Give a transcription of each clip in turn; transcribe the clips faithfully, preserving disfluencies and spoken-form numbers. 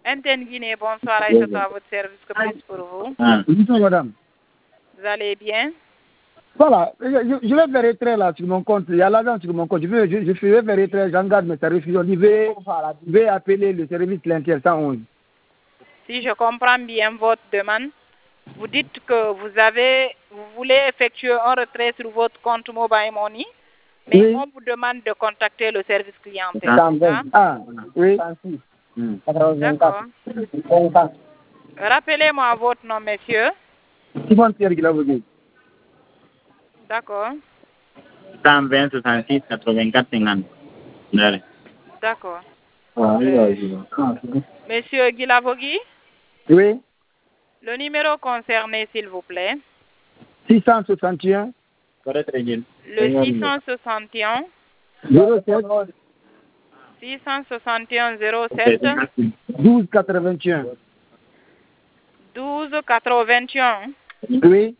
Antenne Guinée, bonsoir, Aïssatou, à votre service, que puis-je pour vous? Bonjour, madame. Vous allez bien? Voilà, je, je vais faire retrait là sur mon compte. Il y a l'argent sur mon compte. Je vais, je, je vais faire retrait, j'en garde mes tarifs. Je vais, je vais appeler le service Linker cent onze. Si je comprends bien votre demande, vous dites que vous avez, vous voulez effectuer un retrait sur votre compte Mobile Money, mais Oui. on vous demande de contacter le service clientèle. Ah, oui. D'accord. Rappelez-moi votre nom, monsieur. Simon Pierre Guilavogui. D'accord. cent vingt, soixante-six, quatre-vingt-quatre, cinquante. D'accord. Ah, Euh, Monsieur Guilavogui, oui. le numéro concerné, s'il vous plaît. six cent soixante et un. Le six cent soixante et un. zéro sept. six cent soixante et un zéro sept. douze quatre-vingt-un. douze quatre-vingt-un. Oui.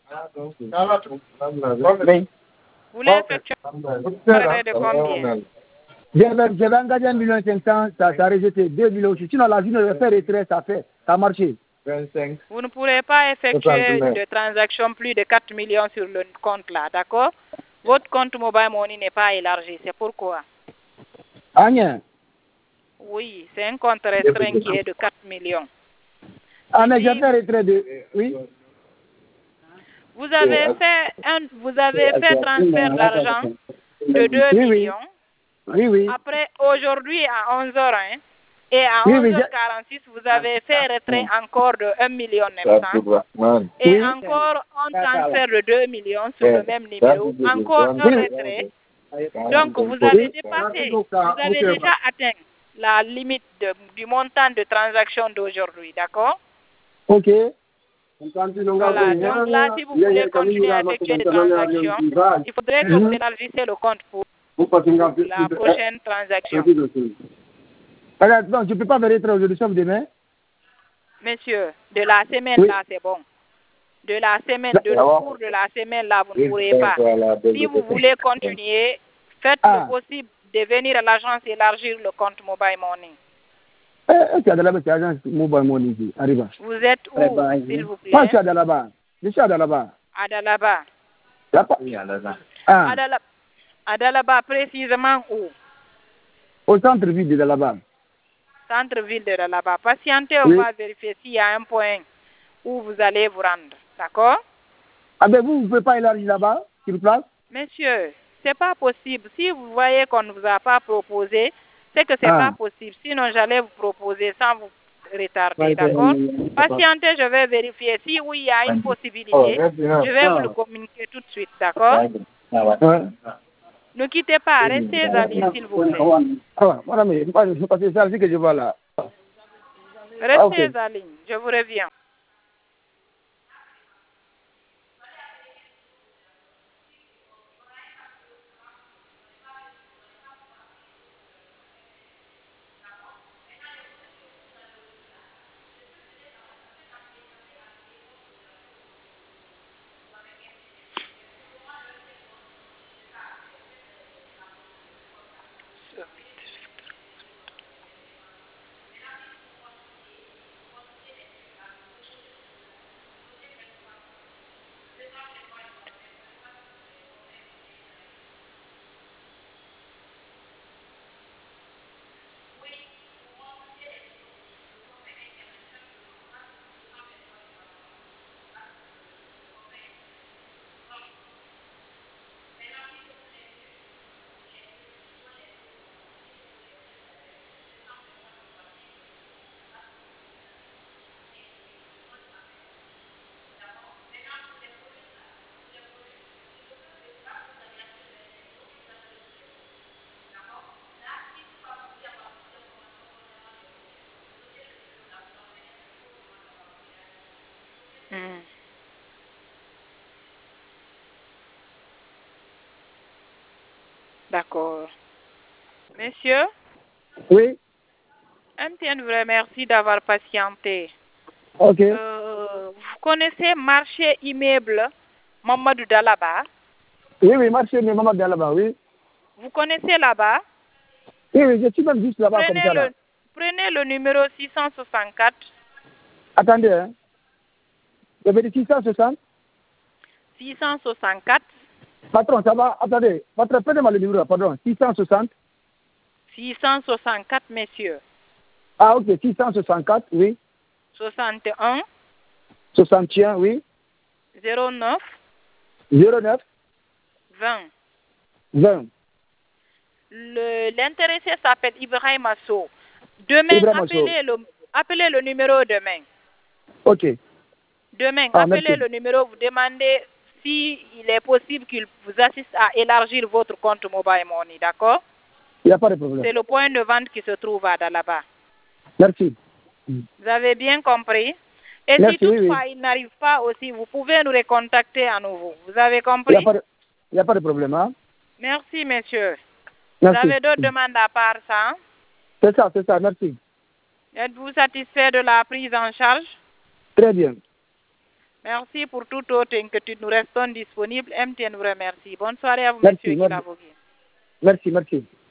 Oui. Vous voulez effectuer un retrait de combien? J'avais j'avais engagé un million cinq cents, ça, ça a rejeté deux millions aussi. Sinon, la vie ne fait retrait, ça fait, ça a marché. Vous ne pourrez pas effectuer de transactions plus de quatre millions sur le compte là, d'accord? Votre compte Mobile Money n'est pas élargi, c'est pourquoi? Ah, rien. Oui, c'est un compte restreint qui est de quatre millions. Ah, mais Ici, j'ai fait retrait de... Oui. Vous avez fait un, vous avez fait transfert d'argent de deux Oui, oui. millions. Oui, oui. Après, aujourd'hui à onze heures, hein, et à Oui, oui, onze heures quarante-six, vous avez fait retrait encore de un million neuf cents. Et Oui. encore un transfert de deux millions sur le même numéro. Encore un retrait. Donc, vous avez dépassé, vous avez déjà atteint la limite de- du montant de transaction d'aujourd'hui, d'accord? Ok. Voilà, donc là, si vous voulez continuer à effectuer des transactions, il faudrait que vous élargissez le compte pour la prochaine transaction. Regarde, non, je ne peux pas faire retrait aujourd'hui, sauf demain. Monsieur, de la semaine là, c'est bon. De la semaine, de le cours de la semaine là, vous ne pourrez pas. Si vous voulez continuer, faites Ah. le possible de venir à l'agence élargir le compte Mobile Money. Eh, tu as de la base, c'est agence Mobile Money ici. Arrive. Vous êtes où, s'il vous Moi, je plaît? suis à Dalaba. Je suis à Dalaba. À Dalaba. Ah, À Dalaba, à Dalaba, précisément où? au centre-ville de Dalaba. Centre-ville de Dalaba. Patientez, on Oui. va vérifier s'il y a un point où vous allez vous rendre. D'accord? Ah ben vous, vous ne pouvez pas élargir là-bas, sur place? Monsieur, c'est pas possible. Si vous voyez qu'on ne vous a pas proposé, c'est que c'est Ah. pas possible. Sinon, j'allais vous proposer sans vous retarder, d'accord? Patientez, je vais vérifier. Si oui, il y a une possibilité, je vais vous le communiquer tout de suite, d'accord? Ouais. Ne quittez pas, restez en ligne, s'il vous plaît. Ah, madame, c'est parce que c'est ainsi que je vois là. Restez ok. en ligne, je vous reviens. Hmm. D'accord. Monsieur, Oui, M T N vous remercie d'avoir patienté. ok. Euh, vous connaissez marché immeuble Mamadou Dalaba? Oui, oui, marché, mais maman là-bas, oui. Vous connaissez là-bas? Oui, oui, je suis même juste là-bas comme Prenez ça là. le, prenez le numéro six cent soixante-quatre. Attendez, hein. Vous avez dit six cent soixante? six cent soixante-quatre. Patron, ça va? Attendez. Patron, prenez-moi le numéro, pardon. six cent soixante. six cent soixante-quatre, messieurs. Ah, ok. six cent soixante-quatre, oui. soixante et un. soixante et un, oui. zéro neuf. zéro neuf. vingt. vingt. Le- L'intéressé s'appelle Ibrahim Asso. Demain, Ibrahim Asso. appelez le, appelez le numéro demain. Ok. Demain, Ah, appelez merci. le numéro, vous demandez si il est possible qu'il vous assiste à élargir votre compte Mobile Money, d'accord? Il n'y a pas de problème. C'est le point de vente qui se trouve à Dalaba. Merci. Vous avez bien compris? Et Merci, si oui, toutefois oui. il n'arrive pas aussi, vous pouvez nous recontacter à nouveau. Vous avez Il compris? n'y a, pas de- il y a pas de problème, hein? Merci, monsieur. Merci. Vous avez d'autres demandes à part ça? Hein? C'est ça, c'est ça, merci. Êtes-vous satisfait de la prise en charge? Très bien. Merci pour toute autre inquiétude. Nous restons disponibles. M T N vous remercie. Bonne soirée à vous, Merci, monsieur merci. Kilavogui. Merci, merci.